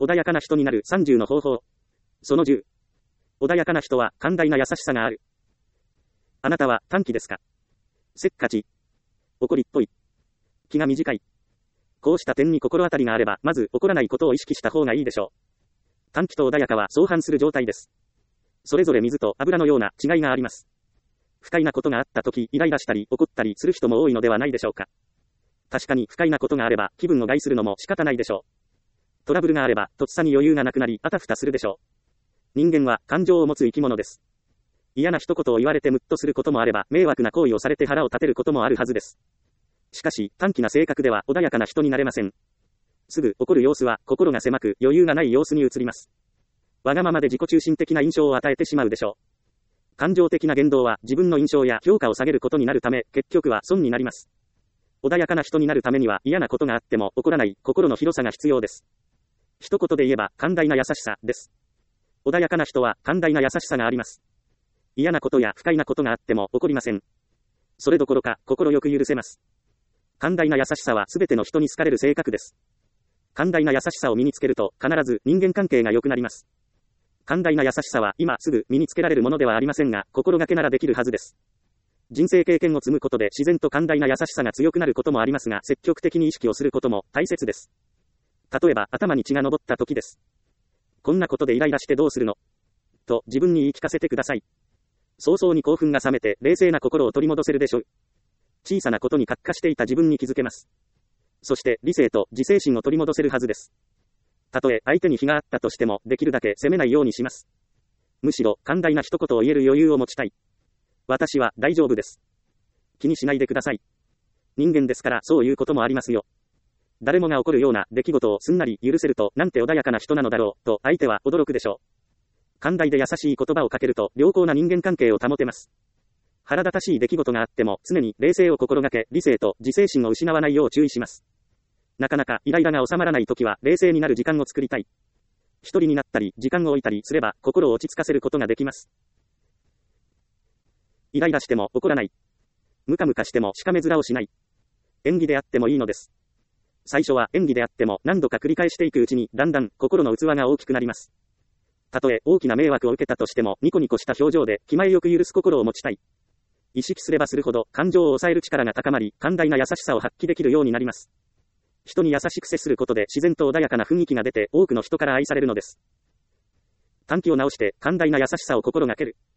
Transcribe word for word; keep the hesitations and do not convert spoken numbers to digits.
穏やかな人になるさんじゅうの方法。そのじゅう。穏やかな人は寛大な優しさがある。あなたは短気ですか？せっかち。怒りっぽい。気が短い。こうした点に心当たりがあれば、まず怒らないことを意識した方がいいでしょう。短気と穏やかは相反する状態です。それぞれ水と油のような違いがあります。不快なことがあったとき、イライラしたり怒ったりする人も多いのではないでしょうか。確かに不快なことがあれば気分を害するのも仕方ないでしょう。トラブルがあればとっさに余裕がなくなりあたふたするでしょう。人間は感情を持つ生き物です。嫌な一言を言われてムッとすることもあれば迷惑な行為をされて腹を立てることもあるはずです。しかし短気な性格では穏やかな人になれません。すぐ怒る様子は心が狭く余裕がない様子に移ります。わがままで自己中心的な印象を与えてしまうでしょう。感情的な言動は自分の印象や評価を下げることになるため、結局は損になります。穏やかな人になるためには嫌なことがあっても怒らない心の広さが必要です。一言で言えば寛大な優しさです。穏やかな人は寛大な優しさがあります。嫌なことや不快なことがあっても怒りません。それどころか心よく許せます。寛大な優しさはすべての人に好かれる性格です。寛大な優しさを身につけると必ず人間関係が良くなります。寛大な優しさは今すぐ身につけられるものではありませんが、心がけならできるはずです。人生経験を積むことで自然と寛大な優しさが強くなることもありますが、積極的に意識をすることも大切です。例えば頭に血が上った時です。こんなことでイライラしてどうするの？と自分に言い聞かせてください。早々に興奮が冷めて冷静な心を取り戻せるでしょう。小さなことに活化していた自分に気づけます。そして理性と自制心を取り戻せるはずです。たとえ相手に非があったとしてもできるだけ責めないようにします。むしろ寛大な一言を言える余裕を持ちたい。私は大丈夫です。気にしないでください。人間ですからそういうこともありますよ。誰もが起こるような出来事をすんなり許せるとなんて穏やかな人なのだろうと相手は驚くでしょう。寛大で優しい言葉をかけると良好な人間関係を保てます。腹立たしい出来事があっても常に冷静を心がけ理性と自制心を失わないよう注意します。なかなかイライラが収まらないときは冷静になる時間を作りたい。一人になったり時間を置いたりすれば心を落ち着かせることができます。イライラしても怒らない。ムカムカしてもしかめ面をしない。演技であってもいいのです。最初は演技であっても何度か繰り返していくうちにだんだん心の器が大きくなります。たとえ大きな迷惑を受けたとしてもニコニコした表情で気前よく許す心を持ちたい。意識すればするほど感情を抑える力が高まり寛大な優しさを発揮できるようになります。人に優しく接することで自然と穏やかな雰囲気が出て多くの人から愛されるのです。短気を直して寛大な優しさを心がける。